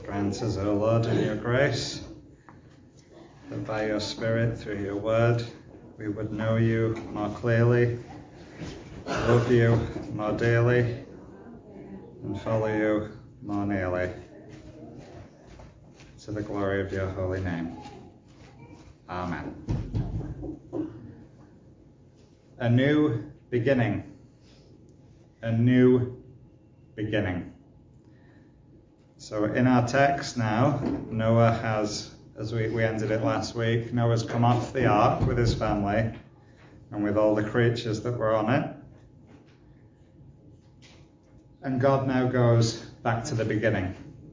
Grant us, O Lord, in your grace, that by your Spirit, through your word, we would know you more clearly, love you more dearly, and follow you more nearly. To the glory of your holy name. Amen. A new beginning. A new beginning. So in our text now, Noah has, as we ended it last week, Noah's come off the ark with his family and with all the creatures that were on it. And God now goes back to the beginning.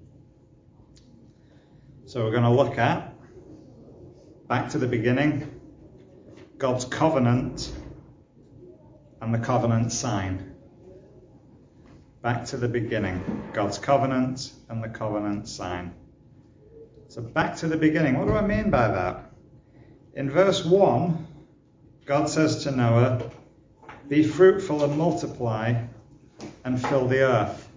So we're going to look at, back to the beginning, God's covenant and the covenant sign. Back to the beginning, God's covenant and the covenant sign. So back to the beginning. What do I mean by that? In verse 1, God says to Noah, "Be fruitful and multiply and fill the earth."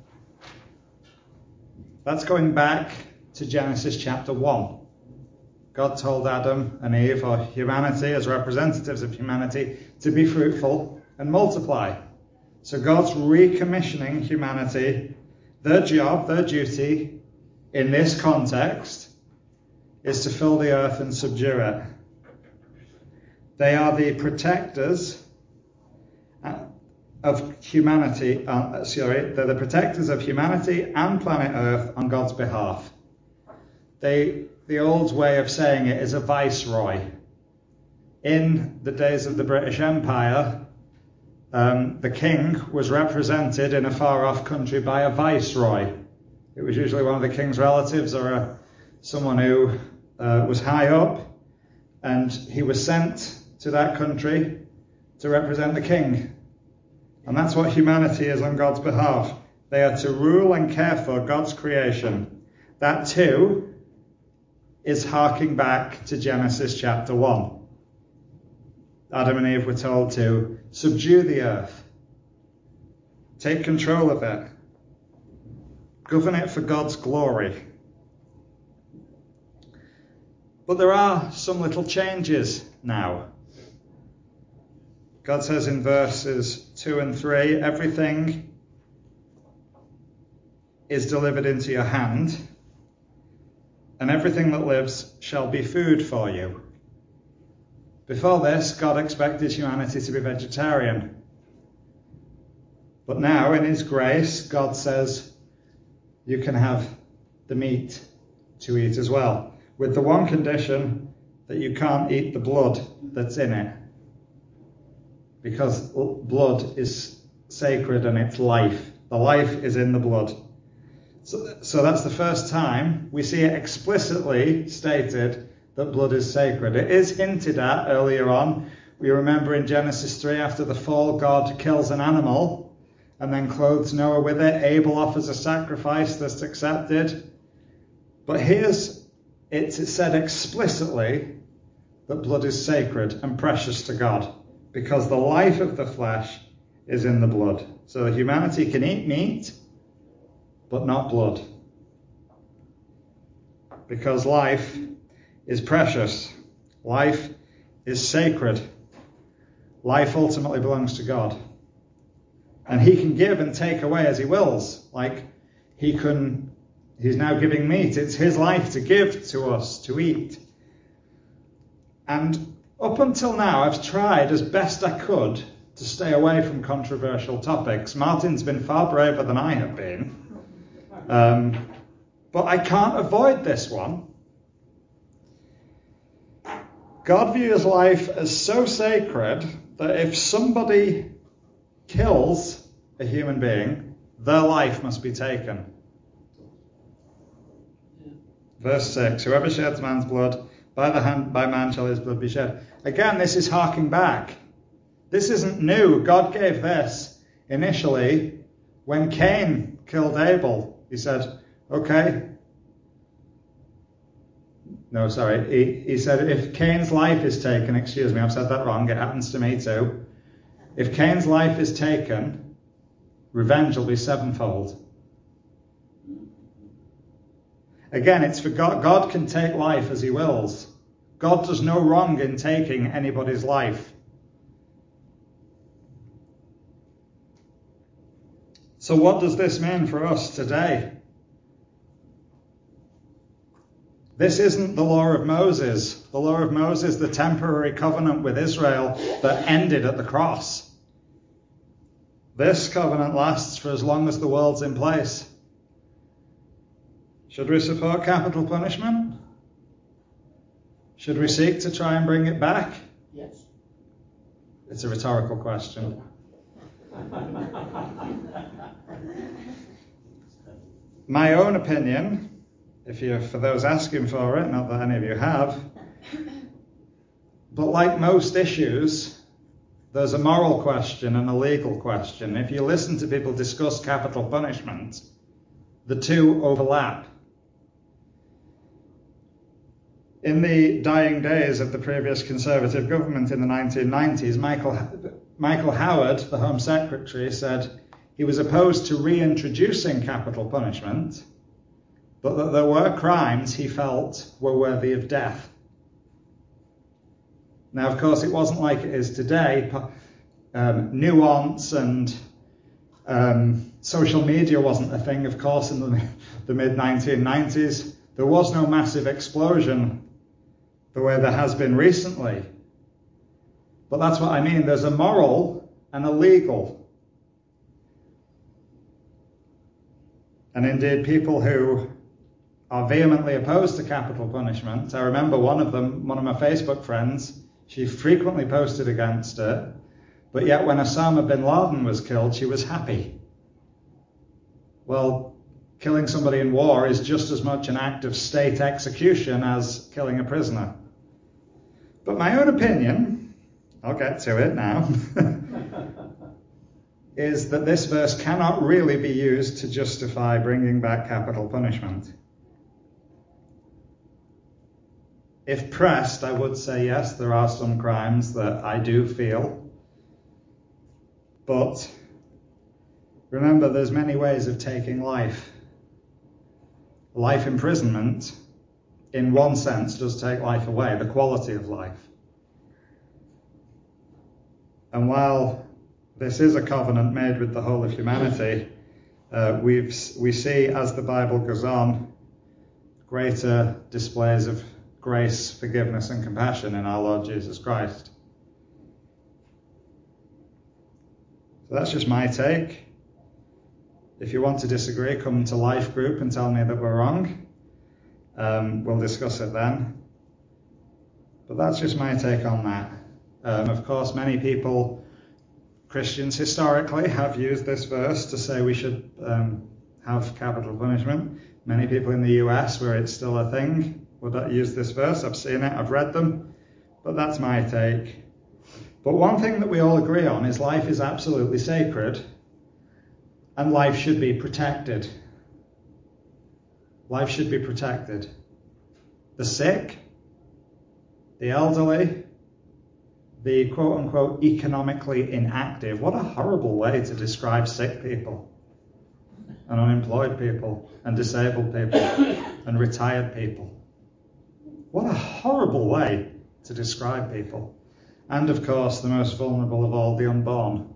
That's going back to Genesis chapter 1. God told Adam and Eve, or humanity as representatives of humanity, to be fruitful and multiply. So God's recommissioning humanity. Their job, their duty in this context is to fill the earth and subdue it. They are the protectors of humanity. They're the protectors of humanity and planet Earth on God's behalf. The old way of saying it is a viceroy. In the days of the British Empire, the king was represented in a far-off country by a viceroy. It was usually one of the king's relatives or someone who was high up, and he was sent to that country to represent the king. And that's what humanity is on God's behalf. They are to rule and care for God's creation. That too is harking back to Genesis chapter 1. Adam and Eve were told to subdue the earth, take control of it, govern it for God's glory. But there are some little changes now. God says in verses 2 and 3, "Everything is delivered into your hand, and everything that lives shall be food for you." Before this, God expected humanity to be vegetarian. But now, in his grace, God says you can have the meat to eat as well, with the one condition that you can't eat the blood that's in it, because blood is sacred and it's life. The life is in the blood. So that's the first time we see it explicitly stated that blood is sacred. It is hinted at earlier on. We remember in Genesis 3, after the fall, God kills an animal and then clothes Noah with it. Abel offers a sacrifice that's accepted. But here's it's said explicitly that blood is sacred and precious to God, because the life of the flesh is in the blood. So humanity can eat meat, but not blood, because life is precious. Life is sacred. Life ultimately belongs to God. And he can give and take away as he wills. Like he's now giving meat. It's his life to give to us, to eat. And up until now, I've tried as best I could to stay away from controversial topics. Martin's been far braver than I have been. But I can't avoid this one. God views life as so sacred that if somebody kills a human being, their life must be taken. Verse 6, "Whoever sheds man's blood, by man shall his blood be shed." Again, this is harking back. This isn't new. God gave this initially when Cain killed Abel. He said, okay. No, sorry. He said, if Cain's life is taken, excuse me, I've said that wrong. It happens to me too. If Cain's life is taken, revenge will be sevenfold. Again, it's for God. God can take life as he wills. God does no wrong in taking anybody's life. So what does this mean for us today? This isn't the law of Moses. The law of Moses, the temporary covenant with Israel that ended at the cross. This covenant lasts for as long as the world's in place. Should we support capital punishment? Should we seek to try and bring it back? Yes. It's a rhetorical question. My own opinion, for those asking for it, not that any of you have, but like most issues, there's a moral question and a legal question. If you listen to people discuss capital punishment, the two overlap. In the dying days of the previous Conservative government in the 1990s, Michael Howard, the Home Secretary, said he was opposed to reintroducing capital punishment, but that there were crimes he felt were worthy of death. Now, of course, it wasn't like it is today. Nuance and social media wasn't a thing, of course, in the mid-1990s. There was no massive explosion the way there has been recently. But that's what I mean. There's a moral and a legal. And indeed, people who are vehemently opposed to capital punishment, I remember one of my Facebook friends, she frequently posted against it, but yet when Osama bin Laden was killed, she was happy. Well, killing somebody in war is just as much an act of state execution as killing a prisoner. But my own opinion, I'll get to it now, is that this verse cannot really be used to justify bringing back capital punishment. If pressed, I would say yes, there are some crimes that I do feel. But remember, there's many ways of taking life. Life imprisonment, in one sense, does take life away, the quality of life. And while this is a covenant made with the whole of humanity, we see, as the Bible goes on, greater displays of grace, forgiveness, and compassion in our Lord Jesus Christ. So that's just my take. If you want to disagree, come to Life Group and tell me that we're wrong. We'll discuss it then. But that's just my take on that. Of course, many people, Christians historically, have used this verse to say we should have capital punishment. Many people in the US, where it's still a thing, would use this verse. I've seen it, I've read them, but that's my take. But one thing that we all agree on is life is absolutely sacred and life should be protected. Life should be protected. The sick, the elderly, the quote-unquote economically inactive. What a horrible way to describe sick people and unemployed people and disabled people and retired people. What a horrible way to describe people. And of course, the most vulnerable of all, the unborn.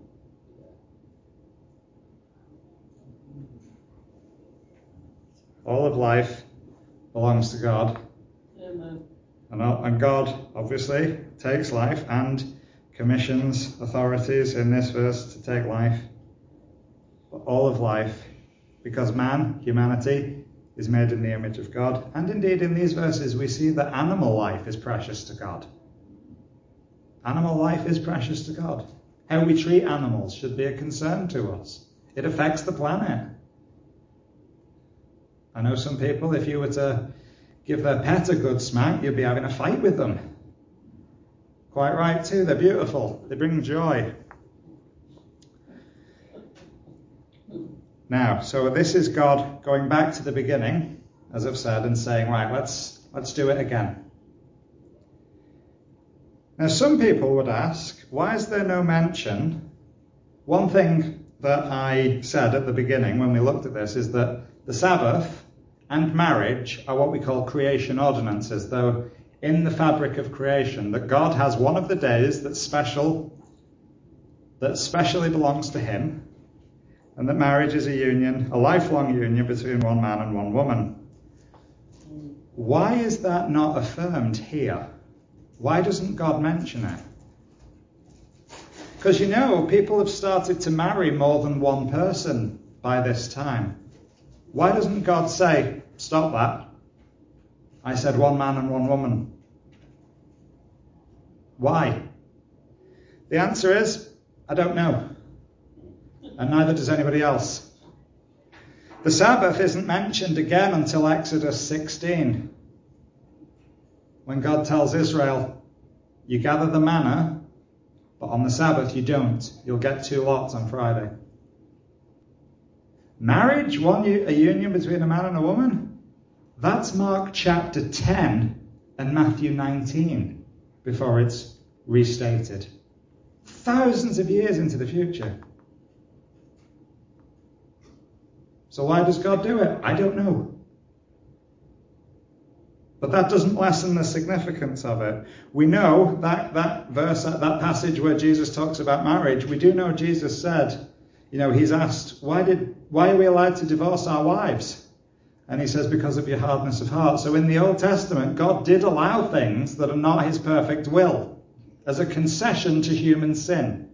All of life belongs to God. Amen. And God, obviously, takes life and commissions authorities in this verse to take life. But all of life, because man, humanity, is made in the image of God. And indeed, in these verses, we see that animal life is precious to God. Animal life is precious to God. How we treat animals should be a concern to us. It affects the planet. I know some people, if you were to give their pet a good smack, you'd be having a fight with them. Quite right too, they're beautiful. They bring joy. Now, so this is God going back to the beginning, as I've said, and saying, right, let's do it again. Now, some people would ask, why is there no mention? One thing that I said at the beginning when we looked at this is that the Sabbath and marriage are what we call creation ordinances, though in the fabric of creation, that God has one of the days that's special, that specially belongs to him, and that marriage is a union, a lifelong union between one man and one woman. Why is that not affirmed here? Why doesn't God mention it? Because people have started to marry more than one person by this time. Why doesn't God say, stop that? I said one man and one woman. Why? The answer is, I don't know. And neither does anybody else. The Sabbath isn't mentioned again until Exodus 16, when God tells Israel, you gather the manna, but on the Sabbath you don't. You'll get 2 lots on Friday. Marriage, a union between a man and a woman, that's Mark chapter 10 and Matthew 19 before it's restated. Thousands of years into the future. So why does God do it? I don't know. But that doesn't lessen the significance of it. We know that verse, that passage where Jesus talks about marriage, we do know Jesus said, he's asked, why are we allowed to divorce our wives? And he says, because of your hardness of heart. So in the Old Testament, God did allow things that are not his perfect will as a concession to human sin.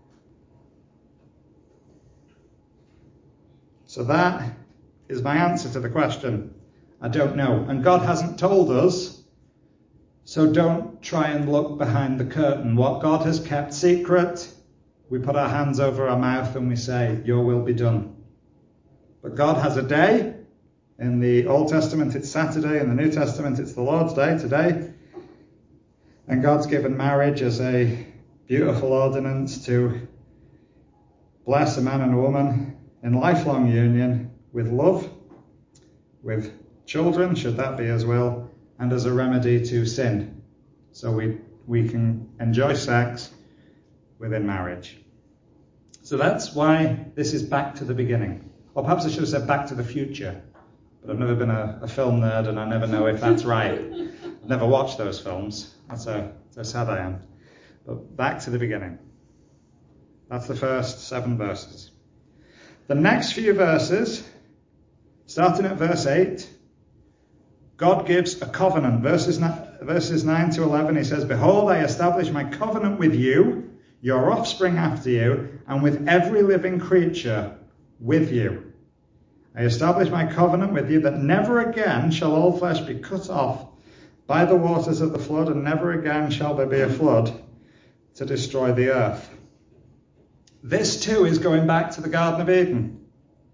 So that is my answer to the question. I don't know. And God hasn't told us, so don't try and look behind the curtain. What God has kept secret, we put our hands over our mouth and we say, your will be done. But God has a day. In the Old Testament, it's Saturday. In the New Testament, it's the Lord's Day today. And God's given marriage as a beautiful ordinance to bless a man and a woman in lifelong union with love, with children, should that be as well, and as a remedy to sin. So we can enjoy sex within marriage. So that's why this is back to the beginning. Or perhaps I should have said back to the future. But I've never been a film nerd and I never know if that's right. I've never watched those films. That's how sad I am. But back to the beginning. That's the first 7 verses. The next few verses, starting at verse 8, God gives a covenant. Verses 9 to 11, he says, behold, I establish my covenant with you, your offspring after you, and with every living creature with you. I establish my covenant with you that never again shall all flesh be cut off by the waters of the flood, and never again shall there be a flood to destroy the earth. This too is going back to the Garden of Eden.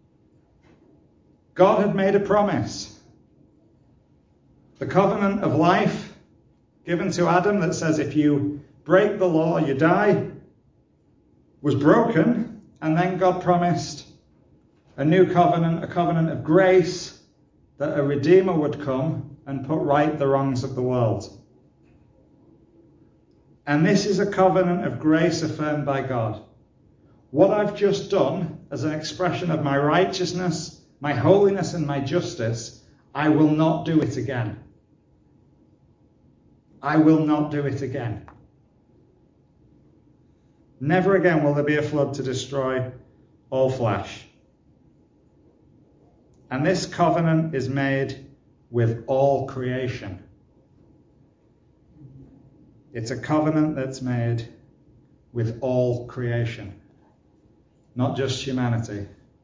God had made a promise. The covenant of life given to Adam that says if you break the law, you die, was broken, and then God promised a new covenant, a covenant of grace, that a Redeemer would come and put right the wrongs of the world. And this is a covenant of grace affirmed by God. What I've just done as an expression of my righteousness, my holiness and my justice, I will not do it again. I will not do it again. Never again will there be a flood to destroy all flesh. And this covenant is made with all creation. It's a covenant that's made with all creation, not just humanity.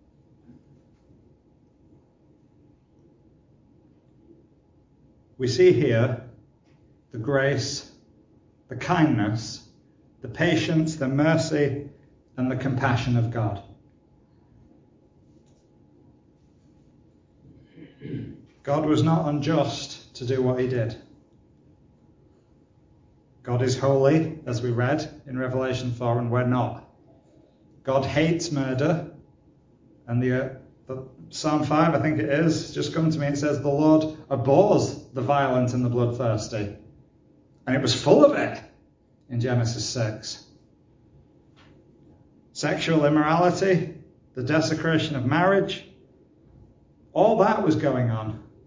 We see here the grace, the kindness, the patience, the mercy, and the compassion of God. God was not unjust to do what he did. God is holy, as we read in Revelation 4, and we're not. God hates murder, and the Psalm 5, I think it is, just come to me, it says, the Lord abhors the violent and the bloodthirsty. And it was full of it in Genesis 6. Sexual immorality, the desecration of marriage, all that was going on.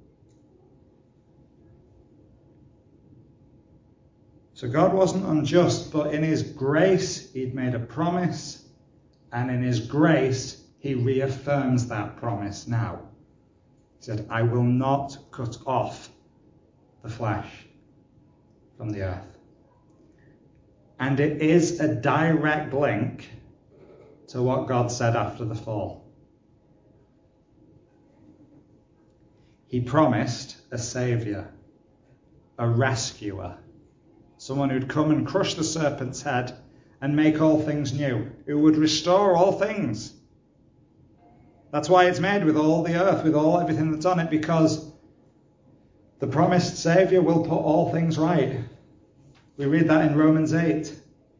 So God wasn't unjust, but in his grace, he'd made a promise, and in his grace, he reaffirms that promise now. He said, I will not cut off the flesh from the earth. And it is a direct link to what God said after the fall. He promised a saviour, a rescuer, someone who'd come and crush the serpent's head and make all things new, who would restore all things. That's why it's made with all the earth, with everything that's on it, because the promised saviour will put all things right. We read that in Romans 8.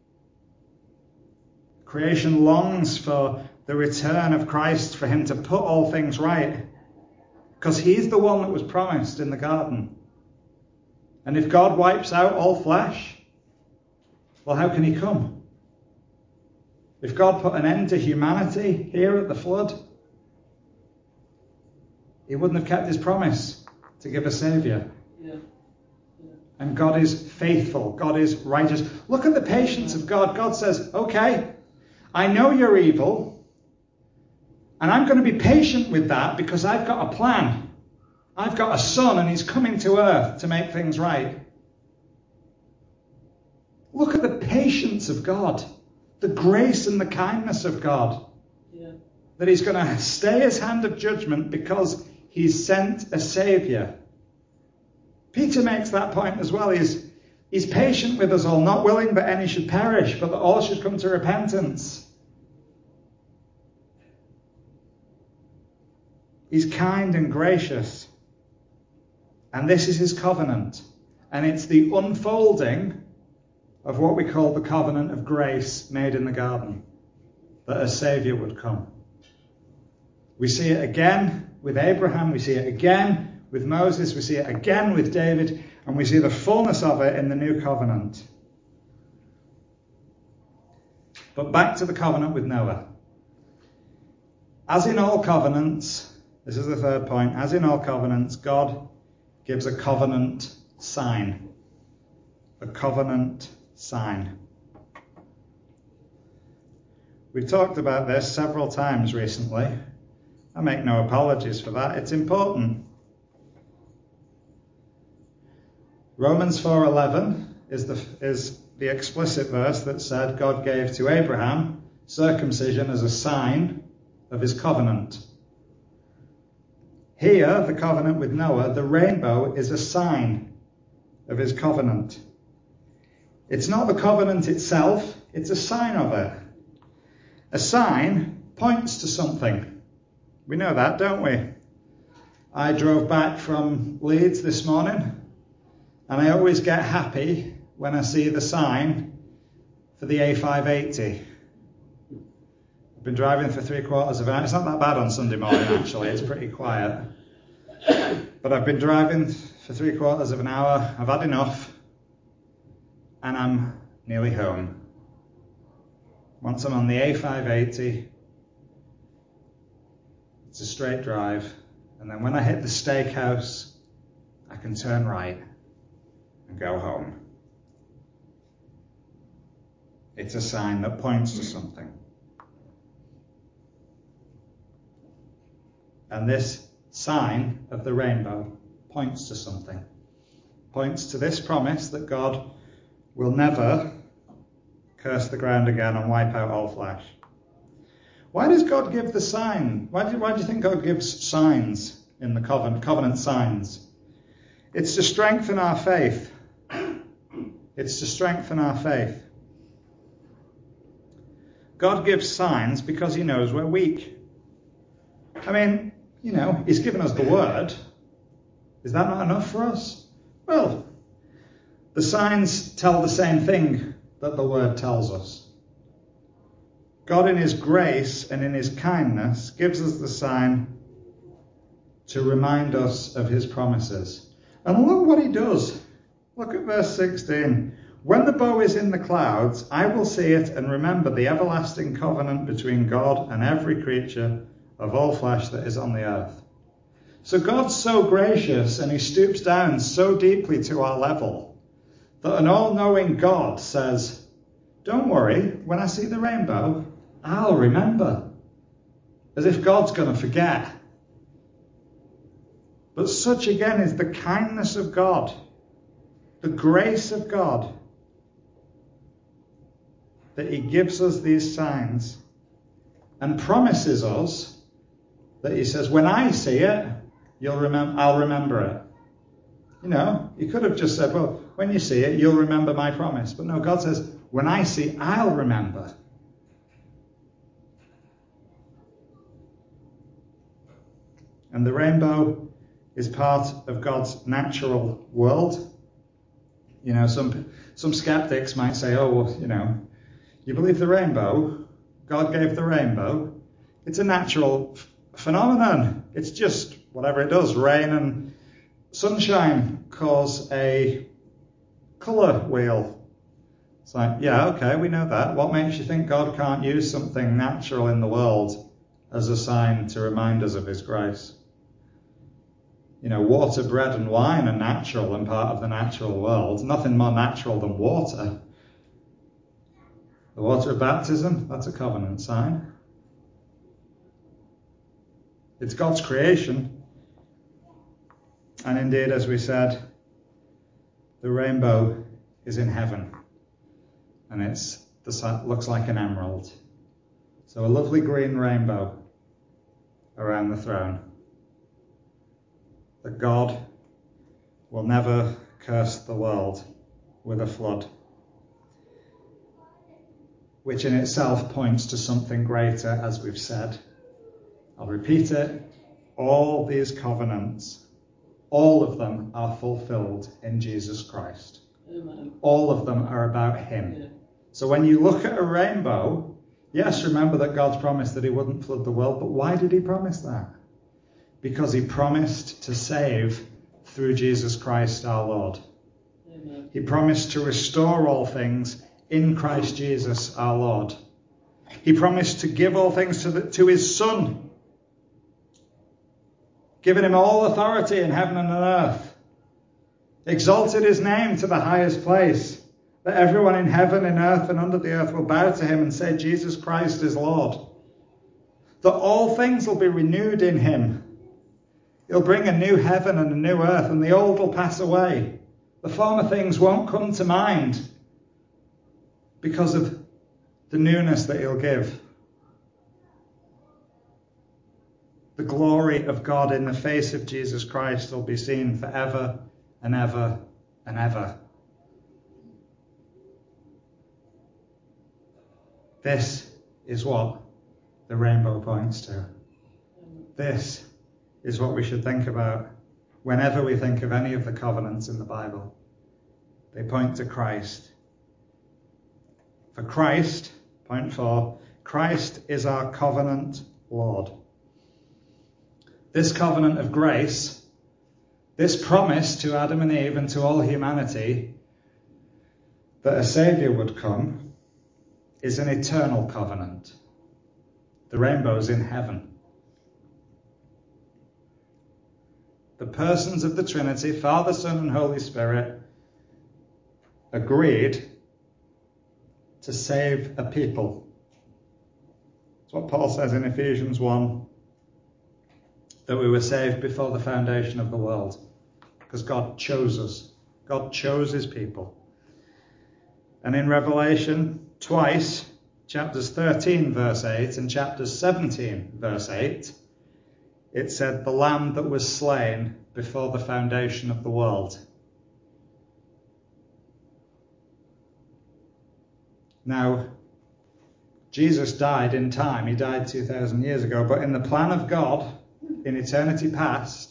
Creation longs for the return of Christ, for him to put all things right, because he's the one that was promised in the garden. And if God wipes out all flesh, well, how can he come? If God put an end to humanity here at the flood, he wouldn't have kept his promise to give a saviour. Yeah. And God is faithful. God is righteous. Look at the patience of God. God says, okay, I know you're evil, and I'm going to be patient with that because I've got a plan. I've got a son, and he's coming to earth to make things right. Look at the patience of God, the grace and the kindness of God. Yeah. That he's going to stay his hand of judgment because he's sent a saviour. Peter makes that point as well. He's patient with us all, not willing that any should perish, but that all should come to repentance. He's kind and gracious. And this is his covenant. And it's the unfolding of what we call the covenant of grace made in the garden, that a saviour would come. We see it again with Abraham, we see it again with Moses, we see it again with David, and we see the fullness of it in the new covenant. But back to the covenant with Noah. As in all covenants, this is the third point, as in all covenants, God gives a covenant sign. A covenant sign. We've talked about this several times recently. I make no apologies for that. It's important. Romans 4:11 is the explicit verse that said God gave to Abraham circumcision as a sign of his covenant. Here, the covenant with Noah, the rainbow is a sign of his covenant. It's not the covenant itself, it's a sign of it. A sign points to something. We know that, don't we? I drove back from Leeds this morning, and I always get happy when I see the sign for the A580. I've been driving for 3/4 of an hour. It's not that bad on Sunday morning, actually. It's pretty quiet. But I've been driving for 3/4 of an hour. I've had enough. And I'm nearly home. Once I'm on the A580, it's a straight drive. And then when I hit the steakhouse, I can turn right and go home. It's a sign that points to something. And this sign of the rainbow points to something. Points to this promise that God will never curse the ground again and wipe out all flesh. Why does God give the sign? Why do you think God gives signs in the covenant signs? It's to strengthen our faith. It's to strengthen our faith. God gives signs because he knows we're weak. I mean, he's given us the word. Is that not enough for us? Well, the signs tell the same thing that the word tells us. God in his grace and in his kindness gives us the sign to remind us of his promises. And look what he does. Look at verse 16. When the bow is in the clouds, I will see it and remember the everlasting covenant between God and every creature of all flesh that is on the earth. So God's so gracious and he stoops down so deeply to our level That an all-knowing God says, don't worry, when I see the rainbow, I'll remember. As if God's going to forget. But such again is the kindness of God, the grace of God, that he gives us these signs and promises us that he says, when I see it, I'll remember it. You know, he could have just said, well, when you see it, you'll remember my promise. But no, God says, when I see, I'll remember. And the rainbow is part of God's natural world. You know, some skeptics might say, oh, well, you know, you believe the rainbow? God gave the rainbow. It's a natural phenomenon. It's just whatever it does. Rain and sunshine cause a colour wheel. It's like, yeah, okay, we know that. What makes you think God can't use something natural in the world as a sign to remind us of his grace? You know, water, bread and wine are natural and part of the natural world. Nothing more natural than water. The water of baptism, that's a covenant sign. It's God's creation. And indeed, as we said, the rainbow is in heaven. And looks like an emerald. So a lovely green rainbow around the throne. That God will never curse the world with a flood, which in itself points to something greater, as we've said. I'll repeat it. All these covenants, all of them are fulfilled in Jesus Christ. Amen. All of them are about him. Yeah. So when you look at a rainbow, yes, remember that God's promised that he wouldn't flood the world, but why did he promise that? Because he promised to save through Jesus Christ our Lord. Amen. He promised to restore all things in Christ Jesus our Lord. He promised to give all things to his Son, giving him all authority in heaven and on earth, exalted his name to the highest place, that everyone in heaven, in earth and under the earth will bow to him and say, Jesus Christ is Lord. That all things will be renewed in him. He'll bring a new heaven and a new earth, and the old will pass away. The former things won't come to mind because of the newness that he'll give. The glory of God in the face of Jesus Christ will be seen forever and ever and ever. This is what the rainbow points to. This is what we should think about whenever we think of any of the covenants in the Bible. They point to Christ. For Christ, point 4, Christ is our covenant Lord. This covenant of grace, this promise to Adam and Eve and to all humanity that a Saviour would come, is an eternal covenant. The rainbow's in heaven. The persons of the Trinity, Father, Son and Holy Spirit, agreed to save a people. That's what Paul says in Ephesians 1, that we were saved before the foundation of the world, because God chose us. God chose his people. And in Revelation, twice, chapters 13 verse 8 and chapters 17 verse 8, it said the lamb that was slain before the foundation of the world. Now, Jesus died in time. He died 2,000 years ago. But in the plan of God, in eternity past,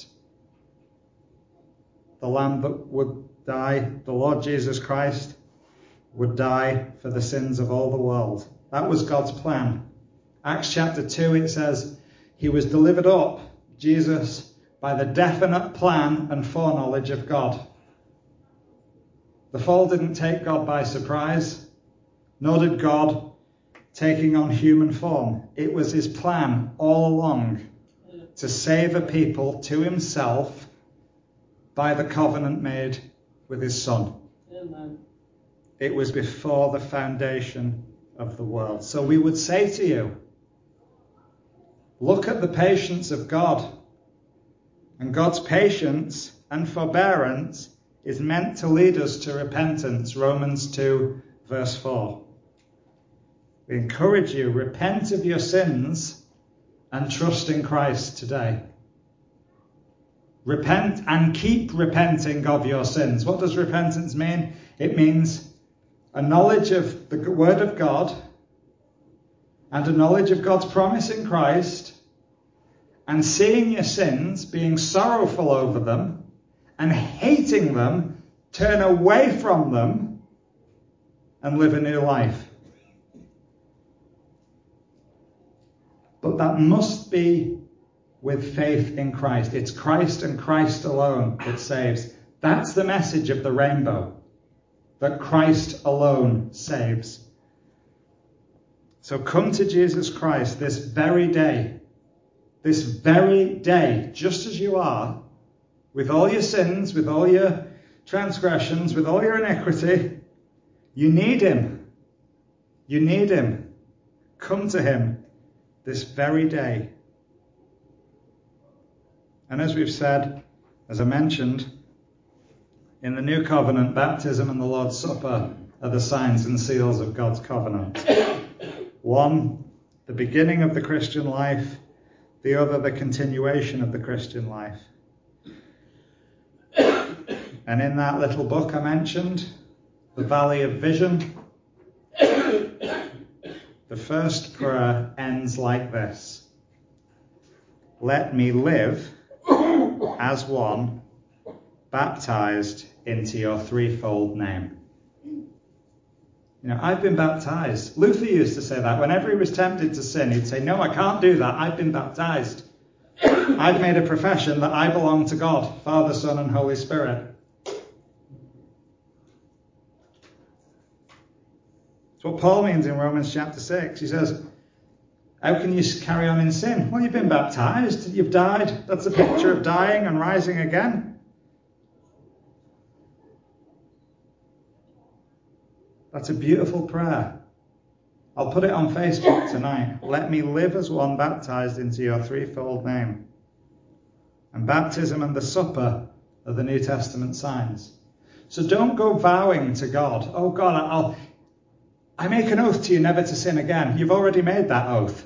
the lamb that would die, the Lord Jesus Christ, would die for the sins of all the world. That was God's plan. Acts chapter 2, it says, he was delivered up, Jesus, by the definite plan and foreknowledge of God. The fall didn't take God by surprise, nor did God taking on human form. It was his plan all along to save a people to himself by the covenant made with his Son. Amen. It was before the foundation of the world. So we would say to you, look at the patience of God. And God's patience and forbearance is meant to lead us to repentance. Romans 2, verse 4. We encourage you, repent of your sins and trust in Christ today. Repent and keep repenting of your sins. What does repentance mean? It means a knowledge of the Word of God and a knowledge of God's promise in Christ, and seeing your sins, being sorrowful over them, and hating them, turn away from them and live a new life. But that must be with faith in Christ. It's Christ and Christ alone that saves. That's the message of the rainbow, that Christ alone saves. So come to Jesus Christ this very day, just as you are, with all your sins, with all your transgressions, with all your iniquity. You need him. You need him. Come to him this very day. And as we've said, as I mentioned, in the New Covenant, baptism and the Lord's Supper are the signs and seals of God's covenant. One, the beginning of the Christian life. The other, the continuation of the Christian life. And in that little book I mentioned, The Valley of Vision, the first prayer ends like this: let me live as one baptized into your threefold name. You know, I've been baptized. Luther used to say that. Whenever he was tempted to sin, he'd say, no, I can't do that. I've been baptized. I've made a profession that I belong to God, Father, Son, and Holy Spirit. That's what Paul means in Romans chapter 6. He says, how can you carry on in sin? Well, you've been baptized. You've died. That's a picture of dying and rising again. That's a beautiful prayer. I'll put it on Facebook tonight. Let me live as one baptized into your threefold name. And baptism and the supper are the New Testament signs. So don't go vowing to God, oh God, I make an oath to you never to sin again. You've already made that oath.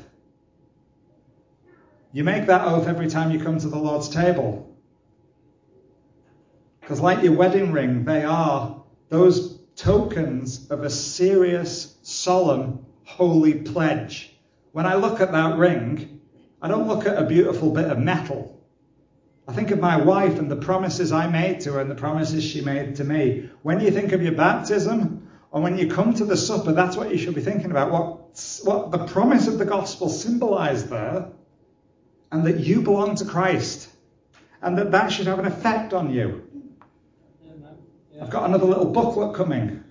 You make that oath every time you come to the Lord's table. Because like your wedding ring, they are those tokens of a serious, solemn, holy pledge. When I look at that ring, I don't look at a beautiful bit of metal. I think of my wife and the promises I made to her and the promises she made to me. When you think of your baptism, or when you come to the supper, that's what you should be thinking about. What the promise of the gospel symbolized there, and that you belong to Christ, and that should have an effect on you. I've got another little booklet coming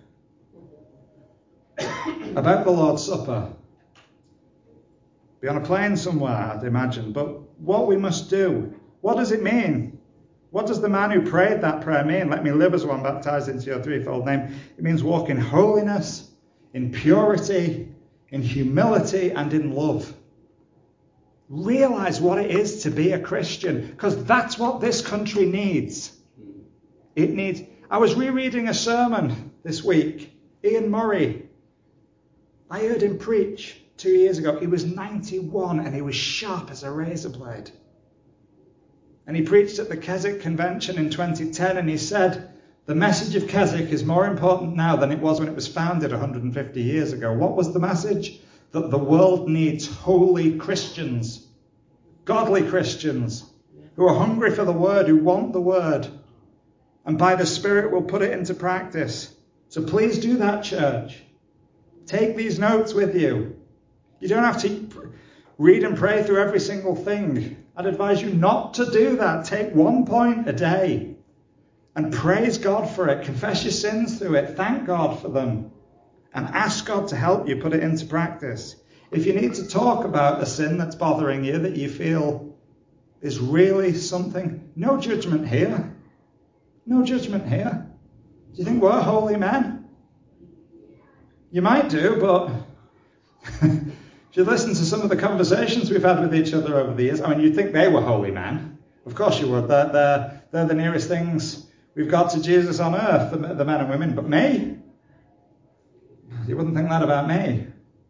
about the Lord's Supper. Be on a plane somewhere, I'd imagine. But what we must do, what does it mean? What does the man who prayed that prayer mean? Let me live as one baptized into your threefold name. It means walk in holiness, in purity, in humility, and in love. Realize what it is to be a Christian, because that's what this country needs. It needs. I was rereading a sermon this week. Ian Murray. I heard him preach 2 years ago. He was 91 and he was sharp as a razor blade. And he preached at the Keswick Convention in 2010, and he said, the message of Keswick is more important now than it was when it was founded 150 years ago. What was the message? That the world needs holy Christians, godly Christians, who are hungry for the word, who want the word, and by the Spirit will put it into practice. So please do that, church. Take these notes with you. You don't have to read and pray through every single thing. I'd advise you not to do that. Take 1 point a day and praise God for it. Confess your sins through it. Thank God for them. And ask God to help you put it into practice. If you need to talk about a sin that's bothering you, that you feel is really something, no judgment here. No judgment here. you think we're holy men? You might do, but if you listen to some of the conversations we've had with each other over the years, I mean, you'd think they were holy men. Of course you would. They're the nearest things we've got to Jesus on earth, the men and women. But me? You wouldn't think that about me.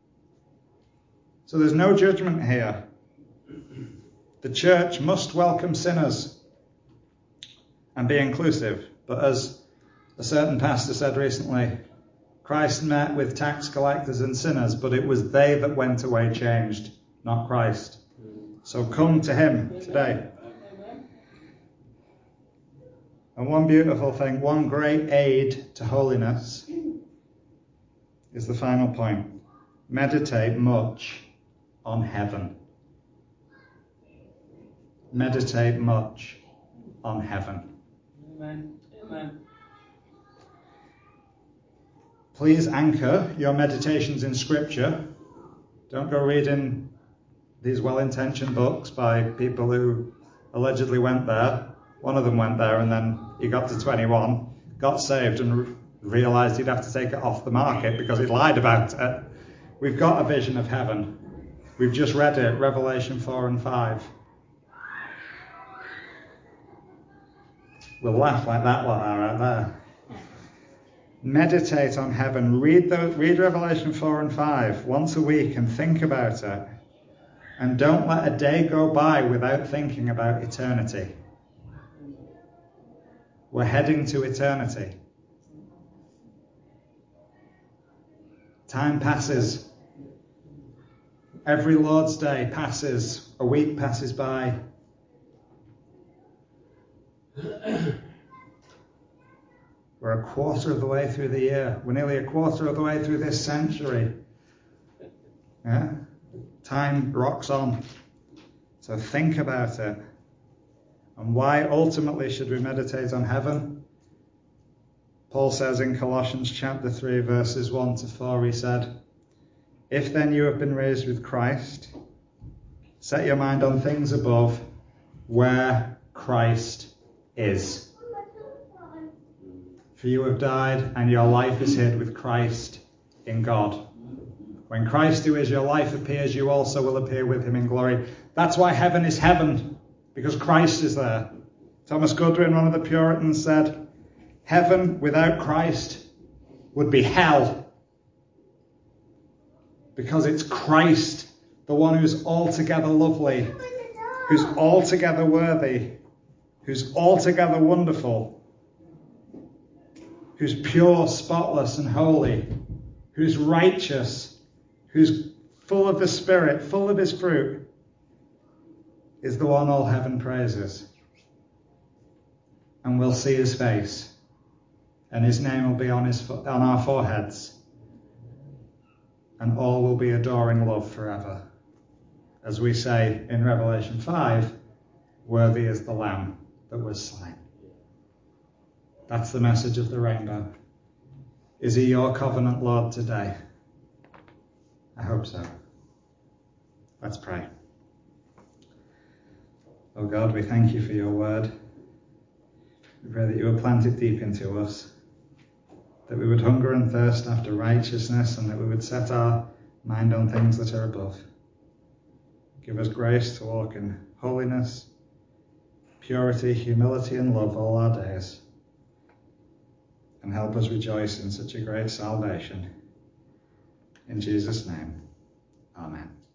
So there's no judgment here. The church must welcome sinners and be inclusive. But as a certain pastor said recently, Christ met with tax collectors and sinners, but it was they that went away changed, not Christ. So come to him today. And one beautiful thing, one great aid to holiness is the final point. Meditate much on heaven. Meditate much on heaven. Amen. Amen. Please anchor your meditations in Scripture. Don't go reading these well-intentioned books by people who allegedly went there. One of them went there and then he got to 21, got saved and realised he'd have to take it off the market because he'd lied about it. We've got a vision of heaven. We've just read it, Revelation 4 and 5. We'll laugh like that lot are out there. Meditate on heaven. Read Revelation 4 and 5 once a week and think about it. And don't let a day go by without thinking about eternity. We're heading to eternity. Time passes. Every Lord's Day passes. A week passes by. We're a quarter of the way through the year. We're nearly a quarter of the way through this century. Yeah? Time rocks on. So think about it. And why ultimately should we meditate on heaven? Paul says in Colossians chapter 3 verses 1 to 4, he said, "If then you have been raised with Christ, set your mind on things above, where Christ is. For you have died, and your life is hid with Christ in God. When Christ, who is your life, appears, you also will appear with him in glory." That's why heaven is heaven, because Christ is there. Thomas Goodwin, one of the Puritans, said, "Heaven without Christ would be hell, because it's Christ, the one who's altogether lovely, who's altogether worthy, who's altogether wonderful, who's pure, spotless and holy, who's righteous, who's full of the Spirit, full of his fruit, is the one all heaven praises. And we'll see his face, and his name will be on our foreheads, and all will be adoring love forever. As we say in Revelation 5, worthy is the Lamb that was slain. That's the message of the rainbow. Is he your covenant Lord today? I hope so. Let's pray. Oh God, we thank you for your word. We pray that you would plant it deep into us, that we would hunger and thirst after righteousness, and that we would set our mind on things that are above. Give us grace to walk in holiness, purity, humility and love all our days, and help us rejoice in such a great salvation. In Jesus' name, amen.